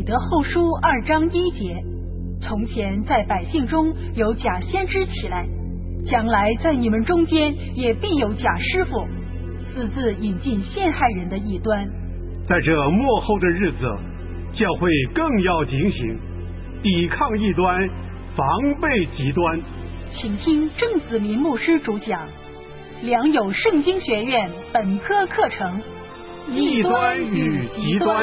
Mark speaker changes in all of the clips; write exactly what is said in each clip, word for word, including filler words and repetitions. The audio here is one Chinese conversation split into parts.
Speaker 1: 得后书二章一节，从前在百姓中有假先知起来，将来在你们中间也必有假师傅，私自引进陷害人的异端。
Speaker 2: 在这末后的日子，教会更要警醒，抵抗异端，防备极端。
Speaker 1: 请听郑子民牧师主讲良友圣经学院本科课程《
Speaker 2: 异端与极端》。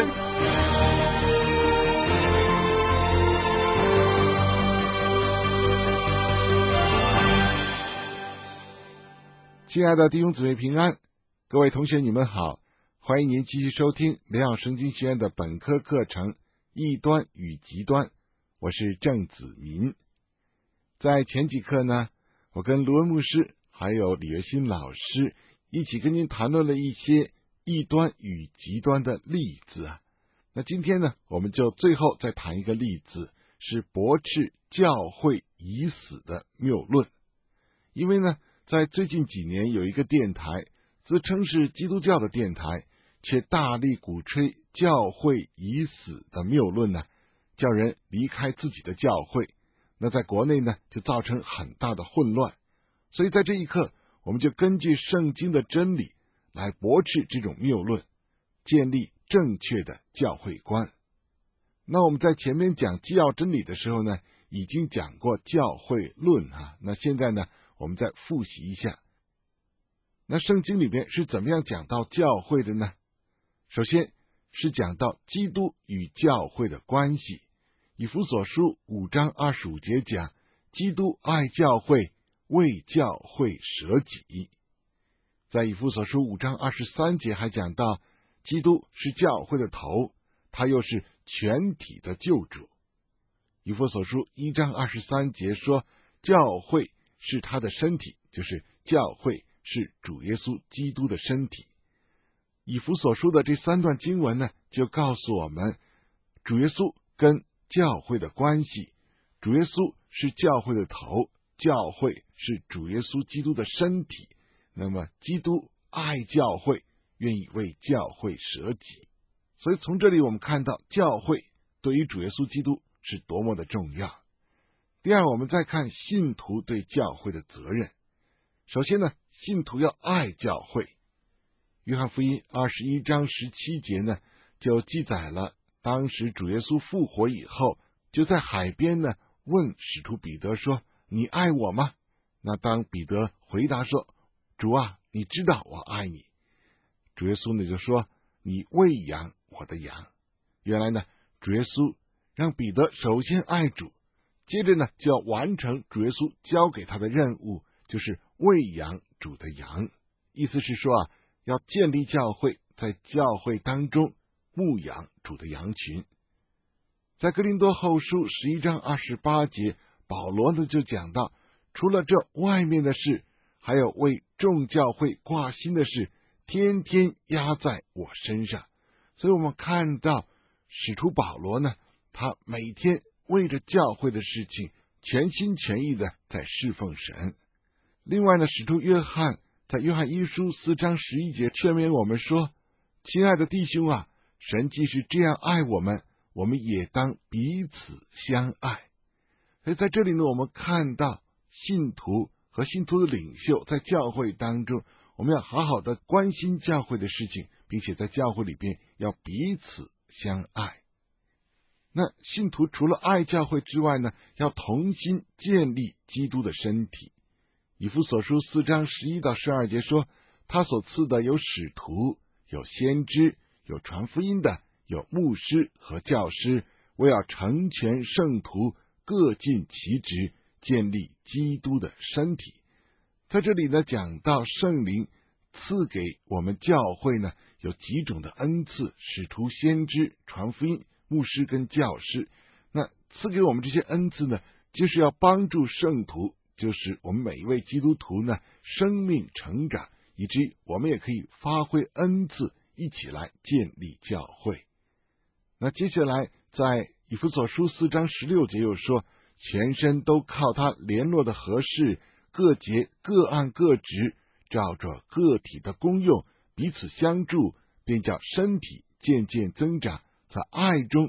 Speaker 3: 亲爱的弟兄姊妹平安，各位同学你们好，欢迎您继续收听良友圣经学院的本科课程《异端与极端》，我是郑子民。在前几课呢，我跟卢文牧师还有李月新老师一起跟您谈论了一些异端与极端的例子啊。那今天呢，我们就最后再谈一个例子，是驳斥教会已死的谬论。因为呢，在最近几年有一个电台自称是基督教的电台，却大力鼓吹教会已死的谬论呢，叫人离开自己的教会。那在国内呢，就造成很大的混乱。所以在这一刻，我们就根据圣经的真理来驳斥这种谬论，建立正确的教会观。那我们在前面讲基要真理的时候呢，已经讲过教会论啊。那现在呢，我们再复习一下。那圣经里面是怎么样讲到教会的呢？首先是讲到基督与教会的关系。以弗所书五章二十五节讲，基督爱教会，为教会舍己。在以弗所书五章二十三节还讲到，基督是教会的头，他又是全体的救主。以弗所书一章二十三节说，教会是他的身体，就是教会是主耶稣基督的身体。以弗所书的这三段经文呢，就告诉我们主耶稣跟教会的关系。主耶稣是教会的头，教会是主耶稣基督的身体。那么基督爱教会，愿意为教会舍己。所以从这里我们看到教会对于主耶稣基督是多么的重要。第二，我们再看信徒对教会的责任。首先呢，信徒要爱教会。约翰福音二十一章十七节呢，就记载了当时主耶稣复活以后，就在海边呢问使徒彼得说，你爱我吗？那当彼得回答说，主啊，你知道我爱你。主耶稣呢就说，你喂养我的羊。原来呢，主耶稣让彼得首先爱主，接着呢就要完成主耶稣交给他的任务，就是喂养主的羊。意思是说啊，要建立教会，在教会当中牧养主的羊群。在哥林多后书十一章二十八节，保罗呢就讲到，除了这外面的事，还有为众教会挂心的事，天天压在我身上。所以我们看到使徒保罗呢，他每天为着教会的事情全心全意的在侍奉神。另外呢，使徒约翰在约翰一书四章十一节劝勉我们说，亲爱的弟兄啊，神既是这样爱我们，我们也当彼此相爱。所以在这里呢，我们看到信徒和信徒的领袖在教会当中，我们要好好的关心教会的事情，并且在教会里边要彼此相爱。那信徒除了爱教会之外呢，要同心建立基督的身体。以弗所书四章十一到十二节说，他所赐的有使徒，有先知，有传福音的，有牧师和教师，为要成全圣徒，各尽其职，建立基督的身体。在这里呢，讲到圣灵赐给我们教会呢，有几种的恩赐，使徒、先知、传福音、牧师跟教师。那赐给我们这些恩赐呢，就是要帮助圣徒，就是我们每一位基督徒呢，生命成长，以至于我们也可以发挥恩赐，一起来建立教会。那接下来在以弗所书四章十六节又说，全身都靠他联络的合适，各节各按各职，照着个体的功用彼此相助，便叫身体渐渐增长，在爱中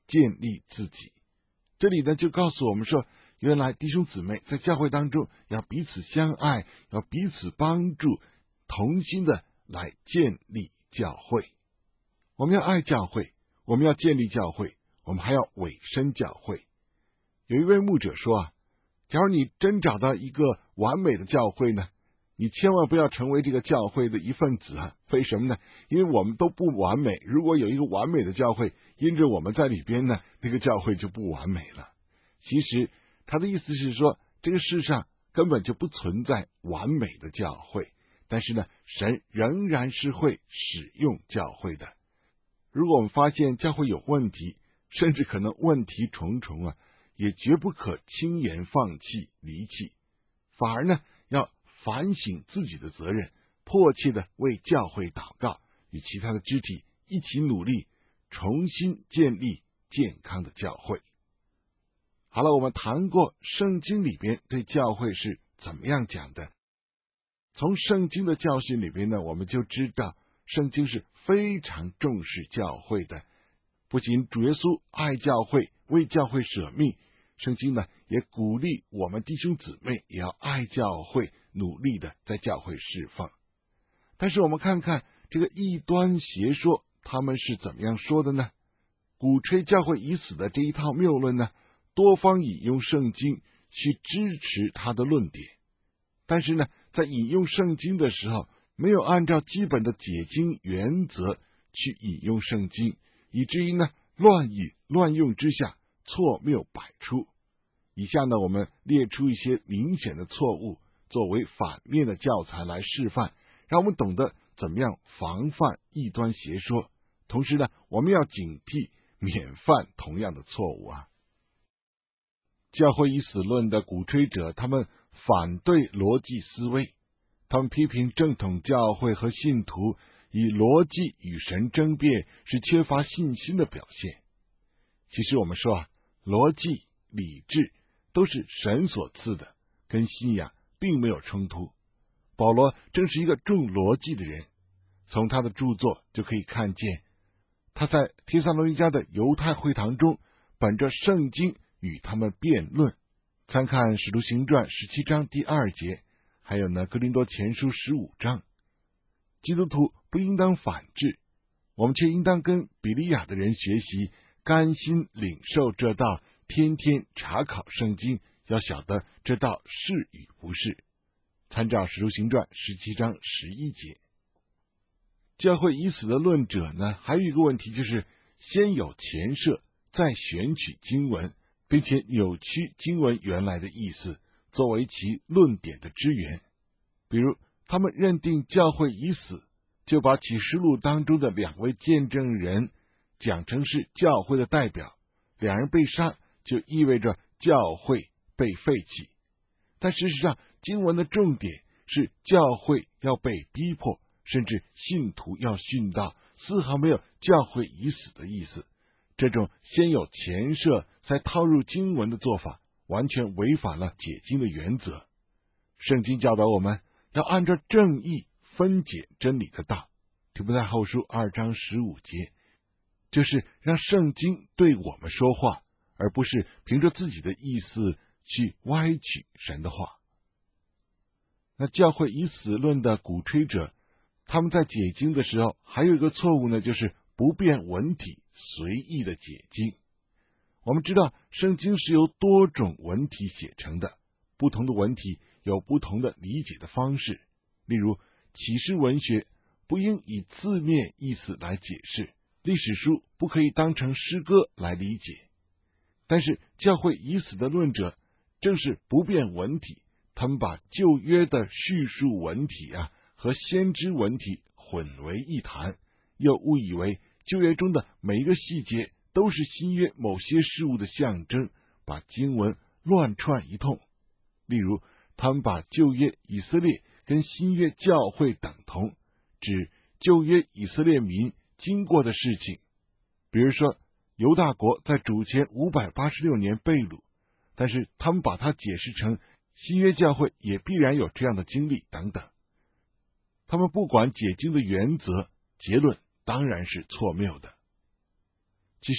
Speaker 3: 建立自己。这里呢就告诉我们说，原来弟兄姊妹在教会当中要彼此相爱，要彼此帮助，同心的来建立教会。我们要爱教会，我们要建立教会，我们还要委身教会。有一位牧者说啊，假如你真找到一个完美的教会呢，你千万不要成为这个教会的一份子啊！为什么呢？因为我们都不完美，如果有一个完美的教会，因着我们在里边呢，那个教会就不完美了。其实他的意思是说，这个世上根本就不存在完美的教会，但是呢，神仍然是会使用教会的。如果我们发现教会有问题，甚至可能问题重重啊，也绝不可轻言放弃离弃，反而呢，要反省自己的责任，迫切的为教会祷告，与其他的肢体一起努力，重新建立健康的教会。好了，我们谈过圣经里边对教会是怎么样讲的。从圣经的教训里边呢，我们就知道圣经是非常重视教会的。不仅主耶稣爱教会，为教会舍命，圣经呢也鼓励我们弟兄姊妹也要爱教会，努力的在教会侍奉。但是我们看看这个异端邪说他们是怎么样说的呢？鼓吹教会已死的这一套谬论呢，多方引用圣经去支持他的论点，但是呢，在引用圣经的时候，没有按照基本的解经原则去引用圣经，以至于呢乱引乱用之下，错谬百出。以下呢，我们列出一些明显的错误，作为反面的教材来示范，让我们懂得怎么样防范异端邪说。同时呢，我们要警惕免犯同样的错误啊。教会已死论的鼓吹者，他们反对逻辑思维，他们批评正统教会和信徒以逻辑与神争辩是缺乏信心的表现。其实我们说啊，逻辑、理智都是神所赐的，跟信仰并没有冲突。保罗正是一个重逻辑的人，从他的著作就可以看见，他在帖撒罗尼迦的犹太会堂中，本着圣经与他们辩论。参看使徒行传十七章第二节，还有呢哥林多前书十五章。基督徒不应当反制，我们却应当跟比利亚的人学习，甘心领受这道，天天查考圣经，要晓得这道是与不是。参照使徒行传十七章十一节。教会已死的论者呢，还有一个问题，就是先有前设，再选取经文，并且扭曲经文原来的意思，作为其论点的支援。比如他们认定教会已死，就把启示录当中的两位见证人讲成是教会的代表，两人被杀就意味着教会被废弃。但事实上，经文的重点是教会要被逼迫，甚至信徒要殉道，丝毫没有教会已死的意思。这种先有前设再套入经文的做法，完全违反了解经的原则。圣经教导我们要按照正义分解真理的道，提摩太后书二章十五节，就是让圣经对我们说话，而不是凭着自己的意思去歪曲神的话。那教会已死论的鼓吹者，他们在解经的时候还有一个错误呢，就是不变文体，随意的解经。我们知道圣经是由多种文体写成的，不同的文体有不同的理解的方式。例如启示文学不应以字面意思来解释，历史书不可以当成诗歌来理解。但是教会已死的论者正是不变文体，他们把旧约的叙述文体啊和先知文体混为一谈，又误以为旧约中的每一个细节都是新约某些事物的象征，把经文乱串一通。例如他们把旧约以色列跟新约教会等同，指旧约以色列民经过的事情。比如说犹大国在主前五百八十六年被掳，但是他们把它解释成新约教会也必然有这样的经历等等。他们不管解经的原则，结论当然是错谬的。其实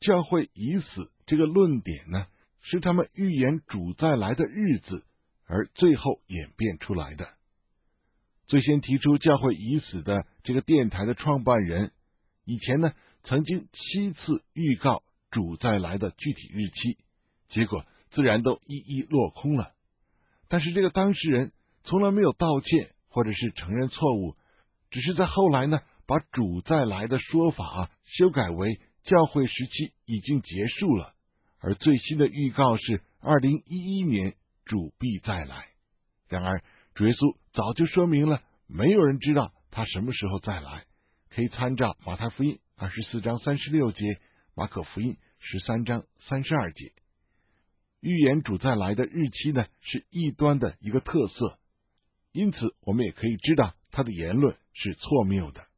Speaker 3: 教会已死这个论点呢，是他们预言主再来的日子而最后演变出来的。最先提出教会已死的这个电台的创办人，以前呢曾经七次预告主再来的具体日期，结果自然都一一落空了。但是这个当事人从来没有道歉或者是承认错误，只是在后来呢把主再来的说法啊修改为教会时期已经结束了，而最新的预告是二零一一年主必再来。然而主耶稣早就说明了，没有人知道他什么时候再来，可以参照马太福音二十四章三十六节，马可福音十三章三十二节。预言主再来的日期呢，是异端的一个特色，因此我们也可以知道他的言论是错谬的。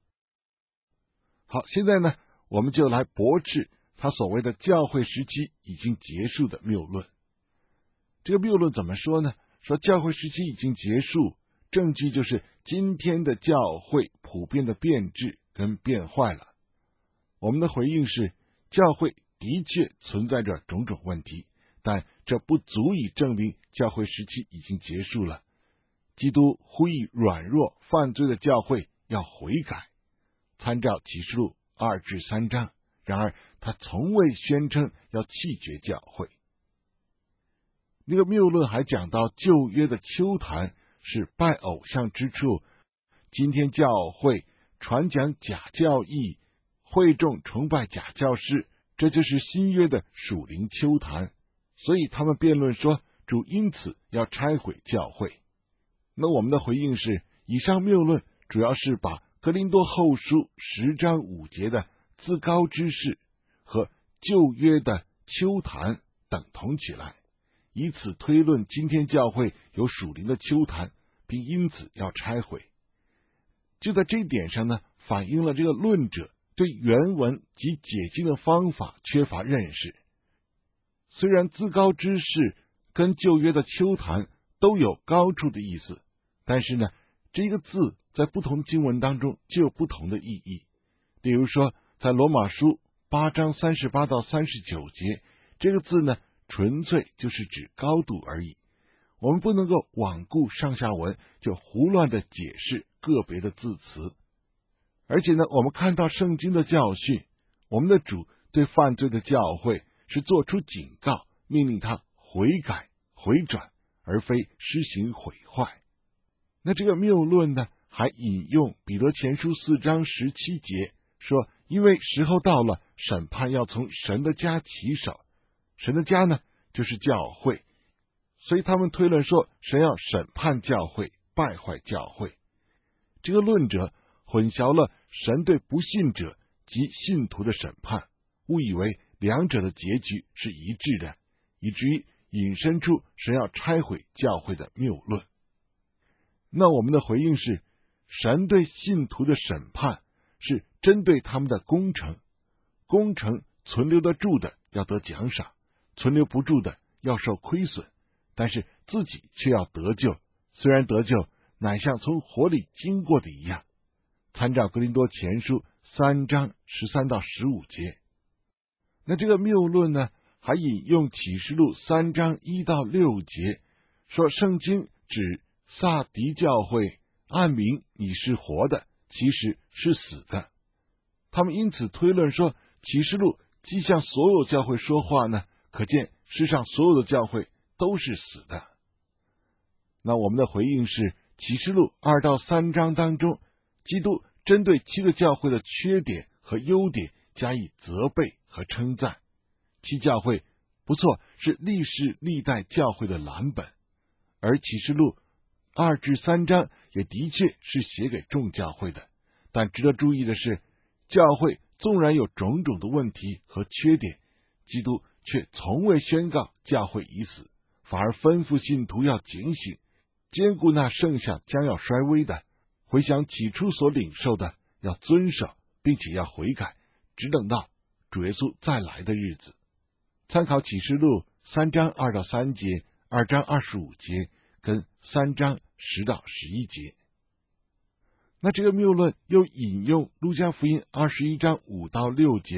Speaker 3: 好，现在呢，我们就来驳斥他所谓的教会时期已经结束的谬论。这个谬论怎么说呢？说教会时期已经结束，证据就是今天的教会普遍的变质跟变坏了。我们的回应是，教会的确存在着种种问题，但这不足以证明教会时期已经结束了。基督呼吁软弱犯罪的教会要悔改，参照启示录二至三章，然而他从未宣称要弃绝教会。那个谬论还讲到旧约的邱坛是拜偶像之处，今天教会传讲假教义，会众崇拜假教师，这就是新约的属灵邱坛。所以他们辩论说，主因此要拆毁教会。那我们的回应是，以上谬论主要是把哥林多后书十章五节的自高之事和旧约的邱坛等同起来，以此推论今天教会有属灵的邱坛，并因此要拆毁。就在这一点上呢，反映了这个论者对原文及解经的方法缺乏认识。虽然自高之事跟旧约的邱坛都有高处的意思，但是呢，这个字在不同经文当中就有不同的意义。比如说在罗马书八章三十八到三十九节，这个字呢纯粹就是指高度而已，我们不能够罔顾上下文就胡乱的解释个别的字词。而且呢，我们看到圣经的教训，我们的主对犯罪的教会是做出警告，命令他悔改回转，而非施行毁坏。那这个谬论呢，还引用彼得前书四章十七节说，因为时候到了，审判要从神的家起手。神的家呢，就是教会，所以他们推论说，神要审判教会，败坏教会。这个论者混淆了神对不信者及信徒的审判，误以为两者的结局是一致的，以至于引申出神要拆毁教会的谬论。那我们的回应是，神对信徒的审判是针对他们的工程，工程存留得住的要得奖赏，存留不住的要受亏损，但是自己却要得救，虽然得救乃像从火里经过的一样。参照哥林多前书三章十三到十五节。那这个谬论呢，还引用启示录三章一到六节，说圣经指撒狄教会暗明你是活的，其实是死的。他们因此推论说，启示录既向所有教会说话呢，可见世上所有的教会都是死的。那我们的回应是，启示录二到三章当中，基督针对七个教会的缺点和优点加以责备和称赞。七教会不错，是历世历代教会的蓝本，而启示录二至三章也的确是写给众教会的。但值得注意的是，教会纵然有种种的问题和缺点，基督却从未宣告教会已死，反而吩咐信徒要警醒，兼顾那剩下将要衰微的，回想起初所领受的，要遵守，并且要悔改，只等到主耶稣再来的日子。参考启示录三章二到三节、二章二十五节跟三章十到十一节。那这个谬论又引用路加福音二十一章五到六节，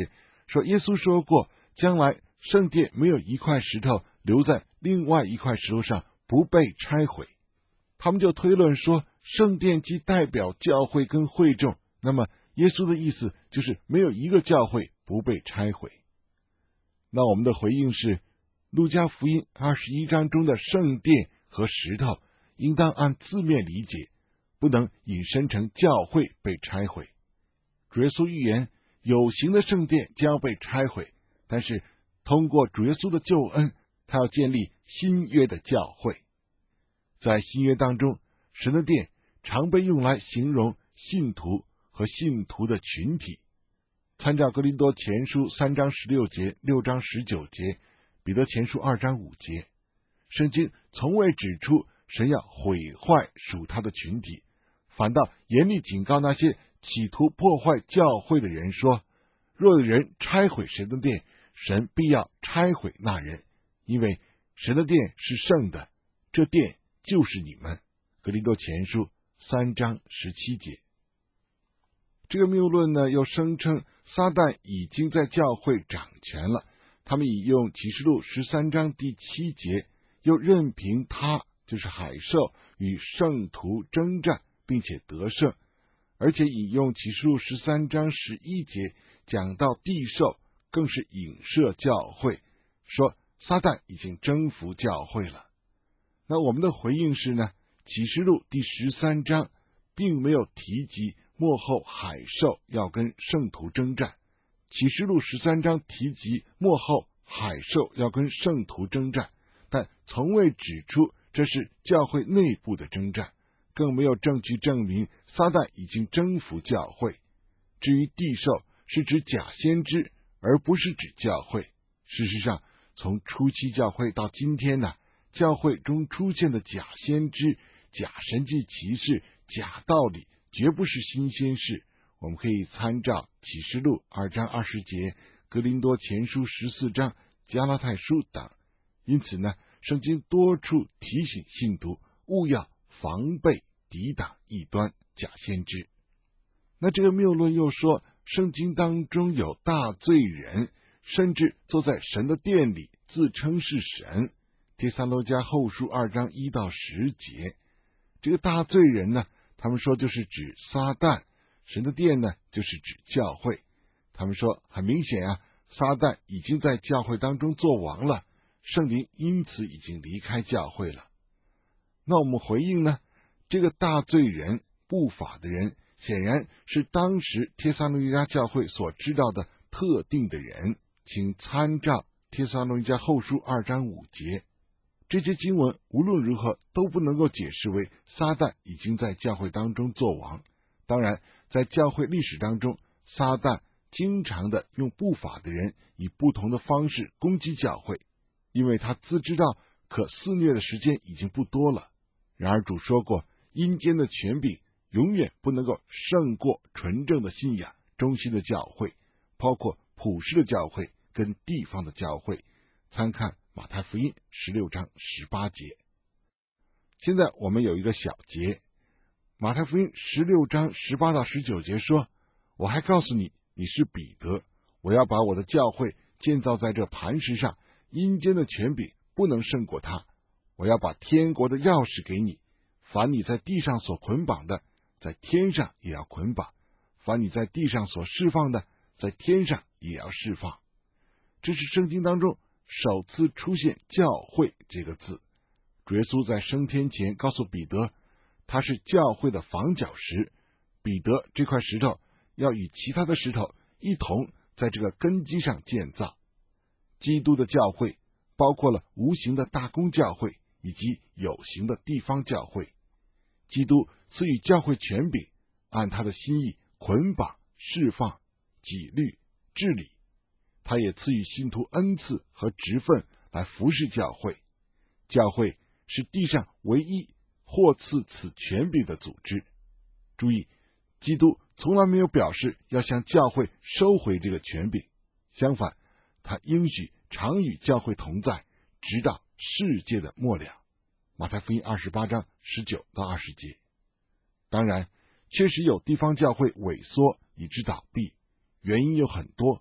Speaker 3: 说耶稣说过，将来圣殿没有一块石头留在另外一块石头上不被拆毁。他们就推论说，圣殿既代表教会跟会众，那么耶稣的意思就是没有一个教会不被拆毁。那我们的回应是，路加福音二十一章中的圣殿和石头应当按字面理解，不能引申成教会被拆毁。主耶稣预言有形的圣殿将要被拆毁，但是通过主耶稣的救恩，他要建立新约的教会。在新约当中，神的殿常被用来形容信徒和信徒的群体。参照哥林多前书三章十六节、六章十九节，彼得前书二章五节，圣经从未指出神要毁坏属他的群体，反倒严厉警告那些企图破坏教会的人说，若有人拆毁神的殿，神必要拆毁那人，因为神的殿是圣的，这殿就是你们。哥林多前书三章十七节。这个谬论呢，又声称撒旦已经在教会掌权了。他们引用启示录十三章第七节，又任凭他，就是海兽，与圣徒征战，并且得胜。而且引用启示录十三章十一节，讲到地兽，更是影射教会，说撒旦已经征服教会了。那我们的回应是呢，启示录第十三章并没有提及末后海兽要跟圣徒征战。启示录十三章提及末后海兽要跟圣徒征战，但从未指出这是教会内部的征战，更没有证据证明撒旦已经征服教会。至于地兽，是指假先知，而不是指教会。事实上，从初期教会到今天呢，教会中出现的假先知、假神迹奇事、假道理，绝不是新鲜事。我们可以参照启示录二章二十节、哥林多前书十四章、加拉太书等。因此呢，圣经多处提醒信徒务要防备抵挡异端假先知。那这个谬论又说，圣经当中有大罪人，甚至坐在神的殿里自称是神。帖撒罗尼迦后书二章一到十节，这个大罪人呢，他们说就是指撒旦，神的殿呢就是指教会。他们说很明显啊，撒旦已经在教会当中做王了，圣灵因此已经离开教会了。那我们回应呢，这个大罪人、不法的人，显然是当时帖撒罗尼迦教会所知道的特定的人，请参照帖撒罗尼迦后书二章五节。这些经文无论如何都不能够解释为撒旦已经在教会当中做王。当然，在教会历史当中，撒旦经常的用不法的人以不同的方式攻击教会，因为他自知道可肆虐的时间已经不多了。然而主说过，阴间的权柄永远不能够胜过纯正的信仰、忠心的教会，包括普世的教会跟地方的教会。参看马太福音十六章十八节。现在我们有一个小节，马太福音十六章十八到十九节说，我还告诉你，你是彼得，我要把我的教会建造在这磐石上，阴间的权柄不能胜过他。我要把天国的钥匙给你，凡你在地上所捆绑的，在天上也要捆绑；凡你在地上所释放的，在天上也要释放。这是圣经当中首次出现教会这个字。主耶稣在升天前告诉彼得，他是教会的房角石，彼得这块石头要与其他的石头一同在这个根基上建造。基督的教会包括了无形的大公教会以及有形的地方教会。基督赐予教会权柄，按他的心意捆绑、释放、纪律、治理。他也赐予信徒恩赐和职分来服侍教会。教会是地上唯一获赐此权柄的组织。注意，基督从来没有表示要向教会收回这个权柄，相反，他应许常与教会同在，直到世界的末了。马太福音二十八章十九到二十节。当然，确实有地方教会萎缩以致倒闭，原因有很多，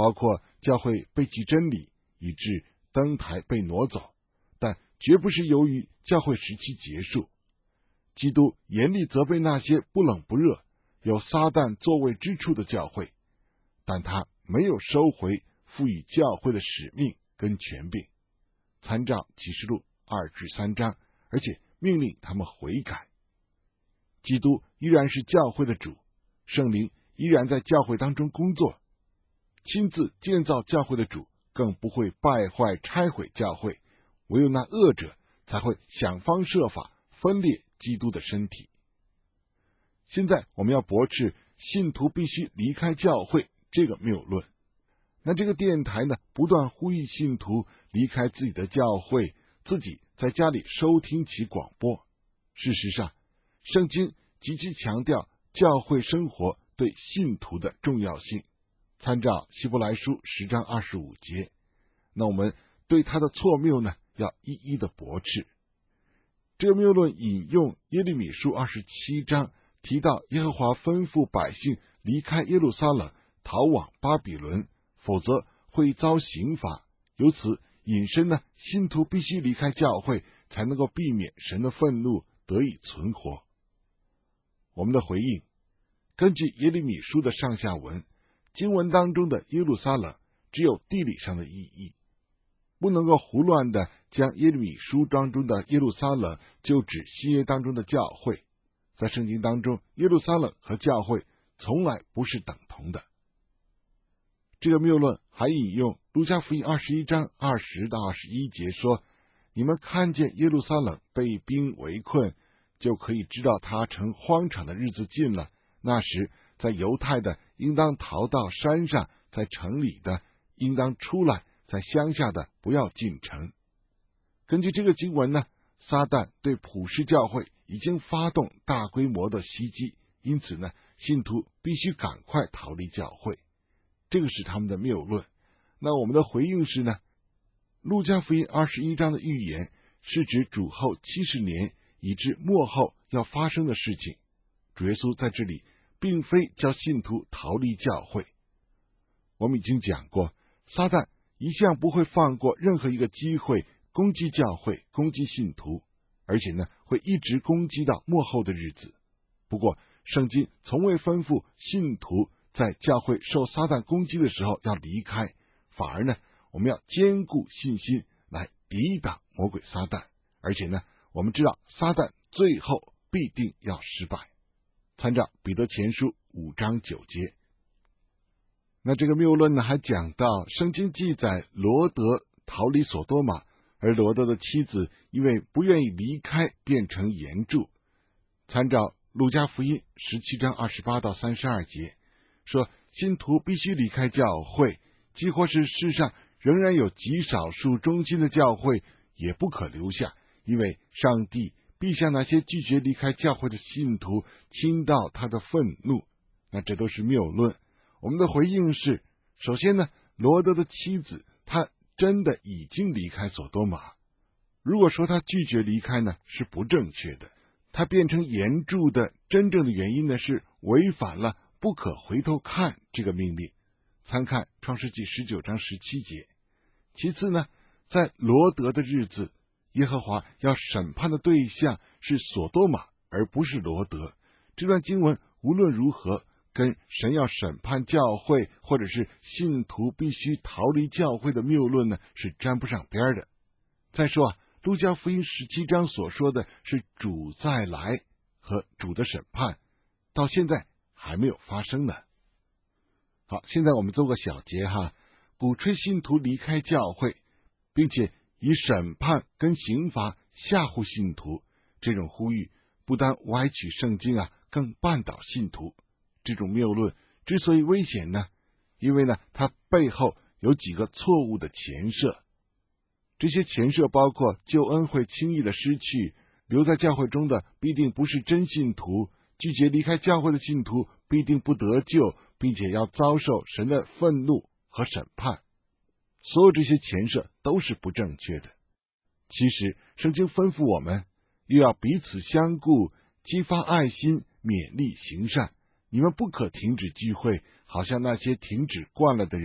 Speaker 3: 包括教会背弃真理，以致灯台被挪走，但绝不是由于教会时期结束。基督严厉责备那些不冷不热、有撒旦作为之处的教会，但他没有收回赋予教会的使命跟权柄，参照启示录二至三章，而且命令他们悔改。基督依然是教会的主，圣灵依然在教会当中工作，亲自建造教会的主更不会败坏拆毁教会，唯有那恶者才会想方设法分裂基督的身体。现在我们要驳斥信徒必须离开教会这个谬论。那这个电台呢，不断呼吁信徒离开自己的教会，自己在家里收听其广播。事实上，圣经极其强调教会生活对信徒的重要性，参照希伯来书十章二十五节。那我们对他的错谬呢，要一一的驳斥。这个谬论引用耶利米书二十七章，提到耶和华吩咐百姓离开耶路撒冷，逃往巴比伦，否则会遭刑罚。由此引申呢，信徒必须离开教会，才能够避免神的愤怒，得以存活。我们的回应，根据耶利米书的上下文，经文当中的耶路撒冷只有地理上的意义，不能够胡乱的将耶利米书当中的耶路撒冷就指新约当中的教会。在圣经当中，耶路撒冷和教会从来不是等同的。这个谬论还引用路加福音二十一章二十到二十一节说，你们看见耶路撒冷被兵围困，就可以知道他成荒场的日子近了。那时在犹太的应当逃到山上，在城里的应当出来，在乡下的不要进城。根据这个经文呢，撒旦对普世教会已经发动大规模的袭击，因此呢，信徒必须赶快逃离教会。这个是他们的谬论。那我们的回应是呢，路加福音二十一章的预言是指主后七十年以至末后要发生的事情。主耶稣在这里并非叫信徒逃离教会。我们已经讲过，撒旦一向不会放过任何一个机会攻击教会、攻击信徒，而且呢，会一直攻击到末后的日子。不过，圣经从未吩咐信徒在教会受撒旦攻击的时候要离开，反而呢，我们要坚固信心来抵挡魔鬼撒旦。而且呢，我们知道撒旦最后必定要失败。参照彼得前书五章九节。那这个谬论呢，还讲到圣经记载罗德逃离所多玛，而罗德的妻子因为不愿意离开，变成盐柱。参照路加福音十七章二十八到三十二节，说信徒必须离开教会，即或是世上仍然有极少数忠心的教会，也不可留下，因为上帝必向那些拒绝离开教会的信徒倾倒他的愤怒。那这都是谬论。我们的回应是，首先呢，罗德的妻子她真的已经离开所多玛。如果说她拒绝离开呢，是不正确的。她变成盐柱的真正的原因呢，是违反了不可回头看这个命令。参看创世纪十九章十七节。其次呢，在罗德的日子，耶和华要审判的对象是所多玛，而不是罗德。这段经文无论如何跟神要审判教会，或者是信徒必须逃离教会的谬论呢，是沾不上边的。再说啊，路加福音十七章所说的是主再来和主的审判，到现在还没有发生呢。好，现在我们做个小结哈，鼓吹信徒离开教会，并且以审判跟刑罚吓唬信徒，这种呼吁不但歪曲圣经啊，更绊倒信徒。这种谬论之所以危险呢，因为呢，它背后有几个错误的前设。这些前设包括救恩会轻易的失去，留在教会中的必定不是真信徒，拒绝离开教会的信徒必定不得救，并且要遭受神的愤怒和审判。所有这些前设都是不正确的。其实圣经吩咐我们又要彼此相顾，激发爱心，勉励行善。你们不可停止聚会，好像那些停止惯了的人，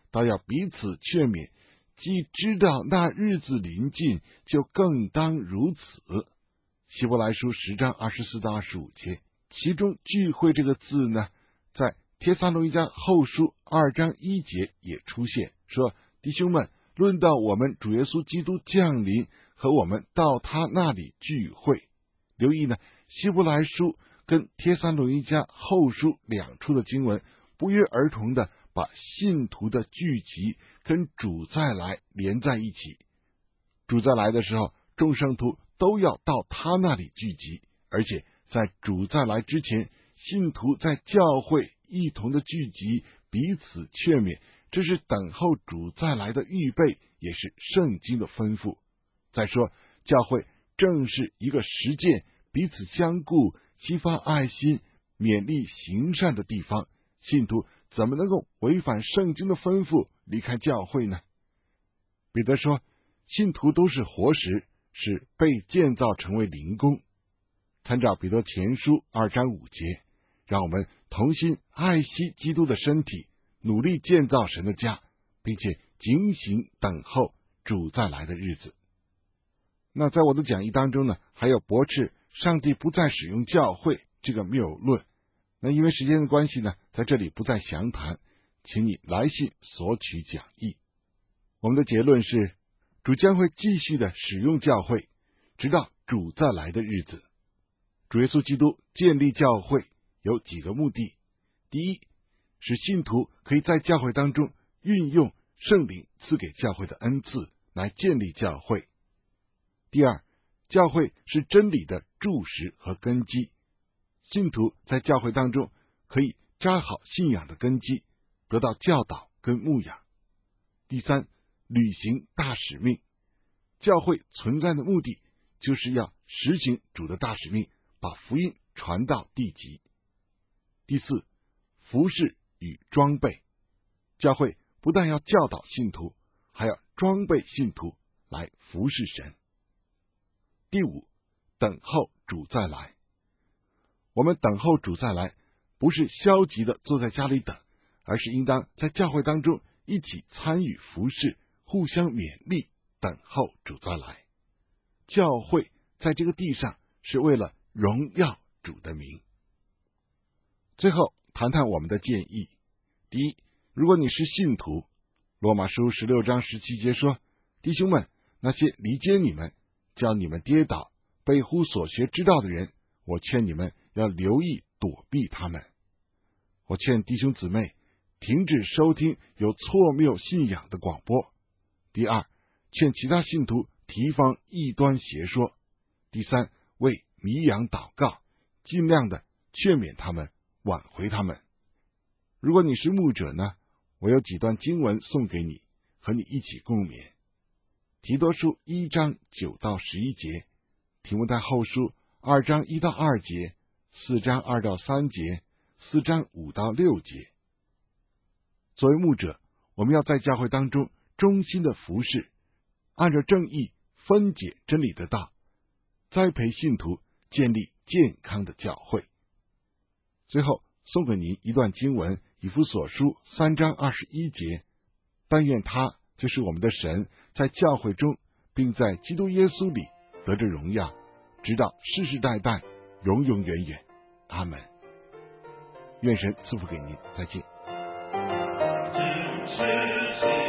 Speaker 3: 倒要彼此劝勉，既知道那日子临近，就更当如此。希伯来书十章二十四到二十五节，其中聚会这个字呢，在帖撒罗尼迦后书二章一节也出现，说弟兄们，论到我们主耶稣基督降临和我们到他那里聚会。留意呢，希伯来书跟帖撒罗尼迦后书两处的经文不约而同的把信徒的聚集跟主再来连在一起。主再来的时候，众圣徒都要到他那里聚集，而且在主再来之前，信徒在教会一同的聚集，彼此劝勉，这是等候主再来的预备，也是圣经的吩咐。再说，教会正是一个实践彼此相顾、激发爱心、勉励行善的地方。信徒怎么能够违反圣经的吩咐离开教会呢？彼得说，信徒都是活石，是被建造成为灵宫。参照彼得前书二章五节，让我们同心爱惜基督的身体，努力建造神的家，并且警醒等候主再来的日子。那在我的讲义当中呢，还有驳斥上帝不再使用教会这个谬论。那因为时间的关系呢，在这里不再详谈，请你来信索取讲义。我们的结论是，主将会继续的使用教会，直到主再来的日子。主耶稣基督建立教会有几个目的：第一，使信徒可以在教会当中运用圣灵赐给教会的恩赐来建立教会；第二，教会是真理的柱石和根基，信徒在教会当中可以扎好信仰的根基，得到教导跟牧养；第三，履行大使命，教会存在的目的就是要实行主的大使命，把福音传到地极；第四，服侍与装备，教会不但要教导信徒，还要装备信徒来服侍神；第五，等候主再来。我们等候主再来，不是消极的坐在家里等，而是应当在教会当中一起参与服侍，互相勉励，等候主再来。教会在这个地上是为了荣耀主的名。最后谈谈我们的建议。第一，如果你是信徒，罗马书十六章十七节说，弟兄们，那些离间你们，叫你们跌倒，背乎所学之道的人，我劝你们要留意躲避他们。我劝弟兄姊妹停止收听有错谬信仰的广播。第二，劝其他信徒提防异端邪说。第三，为迷羊祷告，尽量的劝勉他们，挽回他们。如果你是牧者呢，我有几段经文送给你，和你一起共勉。提多书一章九到十一节，提摩太后书二章一到二节，四章二到三节，四章五到六节。作为牧者，我们要在教会当中忠心的服侍，按照正义分解真理的道，栽培信徒，建立健康的教会。最后送给您一段经文，以弗所书三章二十一节，但愿他就是我们的神，在教会中并在基督耶稣里得着荣耀，直到世世代代永永远远。阿们。愿神赐福给您，再见。